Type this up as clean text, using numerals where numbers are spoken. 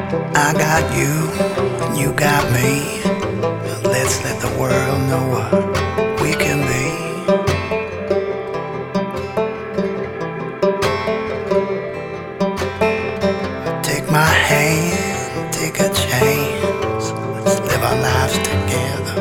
I got you, and you got me. Let's let the world know what we can be. Take my hand, take a chance. Let's live our lives together.